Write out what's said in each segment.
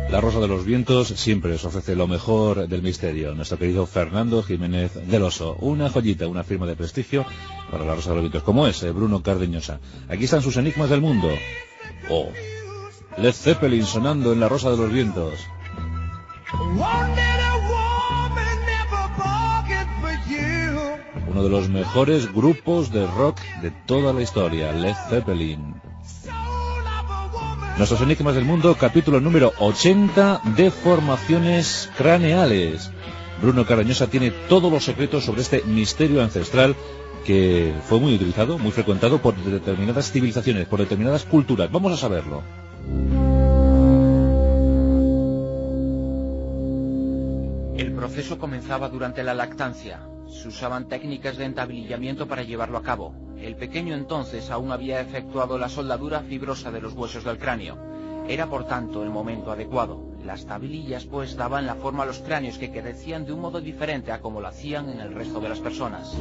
La Rosa de los Vientos siempre os ofrece lo mejor del misterio. Nuestro querido Fernando Jiménez del Oso. Una joyita, una firma de prestigio para La Rosa de los Vientos, como es Bruno Cardeñosa. Aquí están sus enigmas del mundo. Oh, Led Zeppelin sonando en La Rosa de los Vientos. Uno de los mejores grupos de rock de toda la historia, Led Zeppelin. Nuestros enigmas del mundo, capítulo número 80, deformaciones craneales. Bruno Cardeñosa tiene todos los secretos sobre este misterio ancestral que fue muy utilizado, muy frecuentado por determinadas civilizaciones, por determinadas culturas. Vamos a saberlo. El proceso comenzaba durante la lactancia. Se usaban técnicas de entablillamiento para llevarlo a cabo. El pequeño entonces aún había efectuado la soldadura fibrosa de los huesos del cráneo. Era por tanto el momento adecuado. Las tablillas pues daban la forma a los cráneos, que crecían de un modo diferente a como lo hacían en el resto de las personas.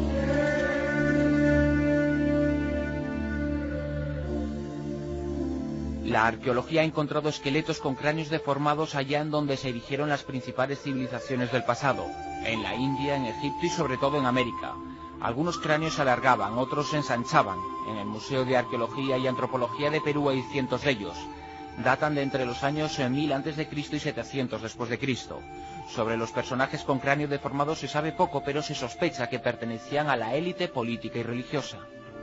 La arqueología ha encontrado esqueletos con cráneos deformados allá en donde se erigieron las principales civilizaciones del pasado, en la India, en Egipto y sobre todo en América. Algunos cráneos se alargaban, otros se ensanchaban. En el Museo de Arqueología y Antropología de Perú hay cientos de ellos. Datan de entre los años 1000 a.C. y 700 después de Cristo. Sobre los personajes con cráneo deformado se sabe poco, pero se sospecha que pertenecían a la élite política y religiosa.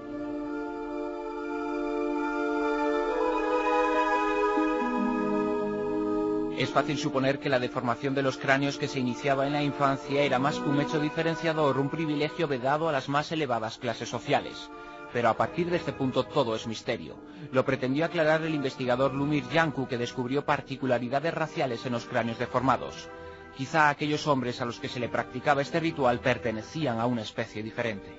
Es fácil suponer que la deformación de los cráneos que se iniciaba en la infancia era más que un hecho diferenciador, un privilegio vedado a las más elevadas clases sociales. Pero a partir de este punto todo es misterio. Lo pretendió aclarar el investigador Lumir Yanku, que descubrió particularidades raciales en los cráneos deformados. Quizá aquellos hombres a los que se le practicaba este ritual pertenecían a una especie diferente.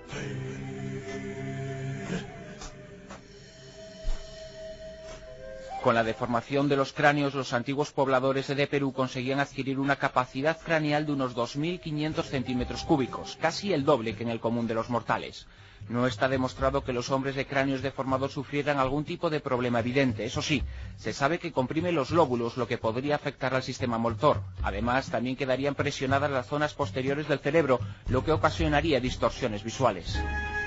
Con la deformación de los cráneos, los antiguos pobladores de Perú conseguían adquirir una capacidad craneal de unos 2.500 centímetros cúbicos, casi el doble que en el común de los mortales. No está demostrado que los hombres de cráneos deformados sufrieran algún tipo de problema evidente. Eso sí, se sabe que comprime los lóbulos, lo que podría afectar al sistema motor. Además, también quedarían presionadas las zonas posteriores del cerebro, lo que ocasionaría distorsiones visuales.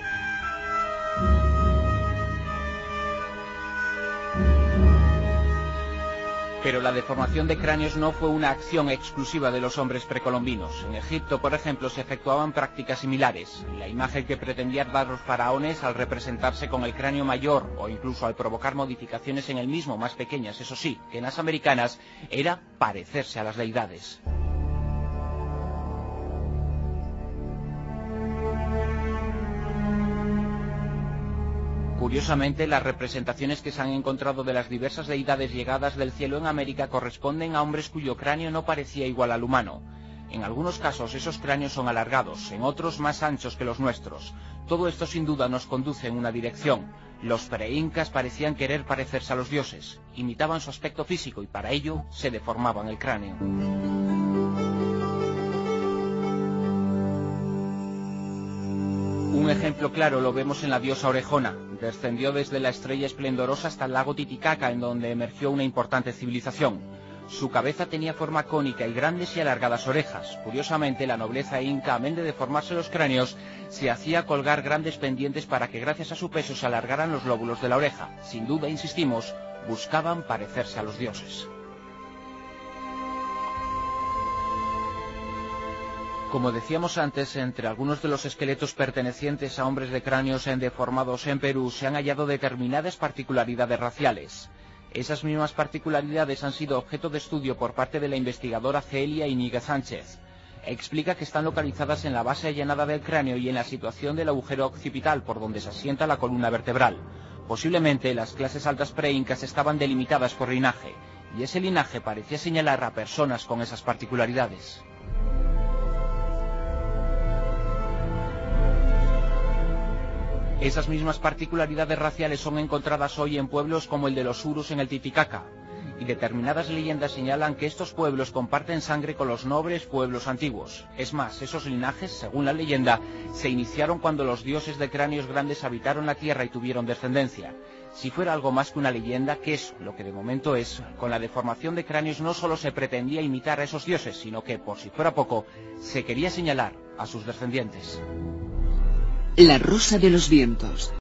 Pero la deformación de cráneos no fue una acción exclusiva de los hombres precolombinos. En Egipto, por ejemplo, se efectuaban prácticas similares. La imagen que pretendían dar los faraones al representarse con el cráneo mayor, o incluso al provocar modificaciones en el mismo, más pequeñas, eso sí, que en las americanas, era parecerse a las deidades. Curiosamente, las representaciones que se han encontrado de las diversas deidades llegadas del cielo en América corresponden a hombres cuyo cráneo no parecía igual al humano. En algunos casos esos cráneos son alargados, en otros más anchos que los nuestros. Todo esto sin duda nos conduce en una dirección. Los preincas parecían querer parecerse a los dioses, imitaban su aspecto físico y para ello se deformaban el cráneo. Un ejemplo claro lo vemos en la diosa Orejona. Descendió desde la estrella esplendorosa hasta el lago Titicaca, en donde emergió una importante civilización. Su cabeza tenía forma cónica y grandes y alargadas orejas. Curiosamente, la nobleza inca, amén de deformarse los cráneos, se hacía colgar grandes pendientes para que gracias a su peso se alargaran los lóbulos de la oreja. Sin duda, insistimos, buscaban parecerse a los dioses. Como decíamos antes, entre algunos de los esqueletos pertenecientes a hombres de cráneos deformados en Perú se han hallado determinadas particularidades raciales. Esas mismas particularidades han sido objeto de estudio por parte de la investigadora Celia Iñiguez Sánchez. Explica que están localizadas en la base allanada del cráneo y en la situación del agujero occipital por donde se asienta la columna vertebral. Posiblemente las clases altas preincas estaban delimitadas por linaje, y ese linaje parecía señalar a personas con esas particularidades. Esas mismas particularidades raciales son encontradas hoy en pueblos como el de los Urus en el Titicaca, y determinadas leyendas señalan que estos pueblos comparten sangre con los nobles pueblos antiguos. Es más, esos linajes, según la leyenda, se iniciaron cuando los dioses de cráneos grandes habitaron la tierra y tuvieron descendencia. Si fuera algo más que una leyenda, que es lo que de momento es, con la deformación de cráneos no solo se pretendía imitar a esos dioses, sino que, por si fuera poco, se quería señalar a sus descendientes. La Rosa de los Vientos.